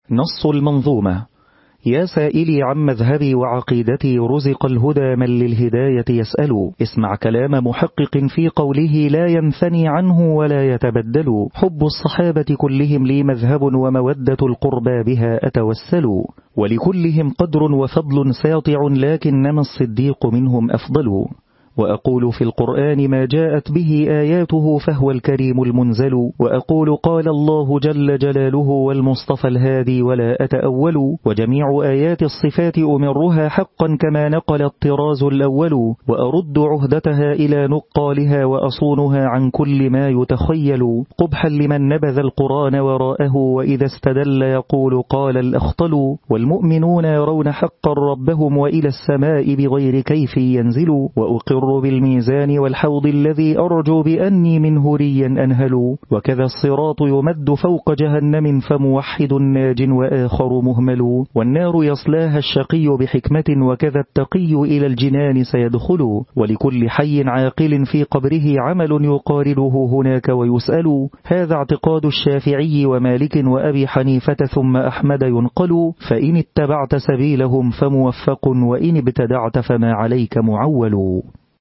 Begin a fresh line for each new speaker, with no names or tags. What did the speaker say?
نص المنظومة: يا سائلي عن مذهبي وعقيدتي، رزق الهدى من للهداية يسأل. اسمع كلام محقق في قوله لا ينثني عنه ولا يتبدل. حب الصحابة كلهم لي مذهب، ومودة القربى بها أتوسل. ولكلهم قدر وفضل ساطع، لكنما الصديق منهم أفضل. وأقول في القرآن ما جاءت به آياته، فهو الكريم المنزل. وأقول قال الله جل جلاله والمصطفى الهادي ولا أتأول. وجميع آيات الصفات أمرها حقا كما نقل الطراز الأول. وأرد عهدتها إلى نقالها، وأصونها عن كل ما يتخيل. قبحا لمن نبذ القرآن وراءه، وإذا استدل يقول قال الأخطل. والمؤمنون يرون حقا ربهم، وإلى السماء بغير كيف ينزل. وأقر بالميزان والحوض الذي أرجو بأني منه ريا أنهل. وكذا الصراط يمد فوق جهنم، فموحد ناج وآخر مهمل. والنار يصلاها الشقي بحكمة، وكذا التقي إلى الجنان سيدخل. ولكل حي عاقل في قبره عمل يقارنه هناك ويسأل. هذا اعتقاد الشافعي ومالك وأبي حنيفة ثم أحمد ينقل. فإن اتبعت سبيلهم فموفق، وإن ابتدعت فما عليك معول.